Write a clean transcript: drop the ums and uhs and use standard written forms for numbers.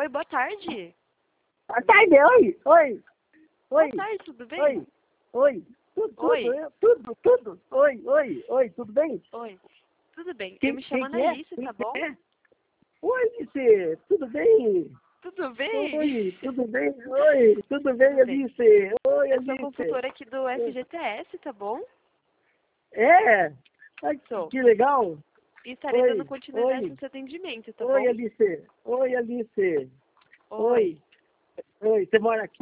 Oi, boa tarde. Boa tarde, oi, oi. Oi. Boa tarde, tudo bem? Oi, oi. Tudo, Oi. tudo. Oi, tudo bem? Oi. Tudo bem. Quem, Eu me chamo quem é? Anaíse, tá bom? É? Oi, Alice, tudo bem? Tudo bem? Oi, tudo bem? Oi, tudo bem, Tudo bem. Alice? Oi, Eu sou Alice. consultora aqui do FGTS, tá bom? É? Ai, Sou. que legal. E estarei dando Oi, continuidade oi. no seu atendimento, tá Oi, bom? Alice. Oi, Alice. Oi. Oi. Oi, você mora aqui?